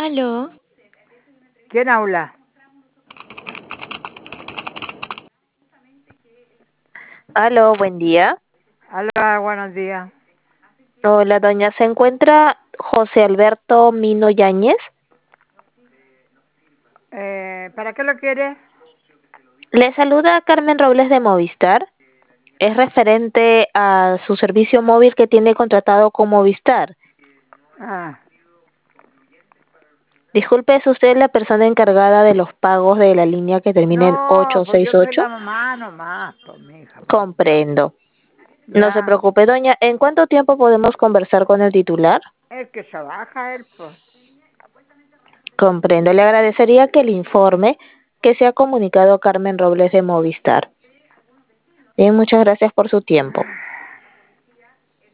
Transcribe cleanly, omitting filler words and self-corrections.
Aló, ¿Quién habla? aló, buen día. Hola, buenos días. Hola, doña, ¿se encuentra José Alberto Mino Yáñez? ¿Para qué lo quiere? Le saluda Carmen Robles de Movistar. Es referente a su servicio móvil que tiene contratado con Movistar. Ah, Disculpe, ¿es usted la persona encargada de los pagos de la línea que termina en no, pues yo soy 868? la mamá nomás, pues mi hija, pues. Comprendo. No se Ya, preocupe, doña. ¿En cuánto tiempo podemos conversar con el titular? es que trabaja él, pues. Comprendo. Le agradecería que le informe que se ha comunicado Carmen Robles de Movistar. Bien, muchas gracias por su tiempo.